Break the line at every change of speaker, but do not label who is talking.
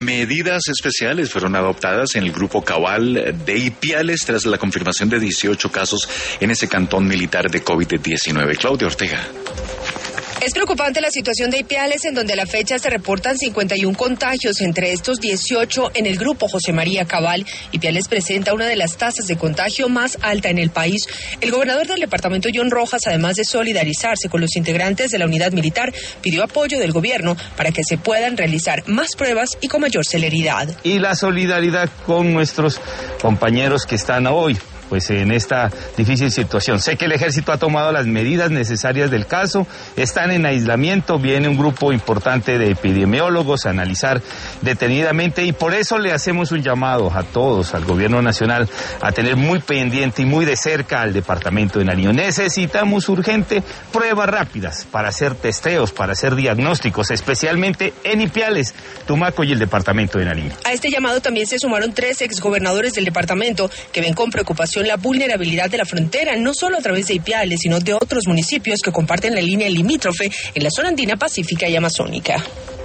Medidas especiales fueron adoptadas en el grupo Cabal de Ipiales tras la confirmación de 18 casos en ese cantón militar de COVID-19. Claudia Ortega.
Es preocupante la situación de Ipiales, en donde a la fecha se reportan 51 contagios, entre estos 18 en el grupo José María Cabal. Ipiales presenta una de las tasas de contagio más alta en el país. El gobernador del departamento, John Rojas, además de solidarizarse con los integrantes de la unidad militar, pidió apoyo del gobierno para que se puedan realizar más pruebas y con mayor celeridad.
Y la solidaridad con nuestros compañeros que están hoy pues en esta difícil situación. Sé que el ejército ha tomado las medidas necesarias del caso, están en aislamiento, viene un grupo importante de epidemiólogos a analizar detenidamente y por eso le hacemos un llamado a todos, al gobierno nacional, a tener muy pendiente y muy de cerca al departamento de Nariño. Necesitamos urgente pruebas rápidas para hacer testeos, para hacer diagnósticos, especialmente en Ipiales, Tumaco y el departamento de Nariño.
A este llamado también se sumaron 3 exgobernadores del departamento que ven con preocupación la vulnerabilidad de la frontera, no solo a través de Ipiales, sino de otros municipios que comparten la línea limítrofe en la zona andina, pacífica y amazónica.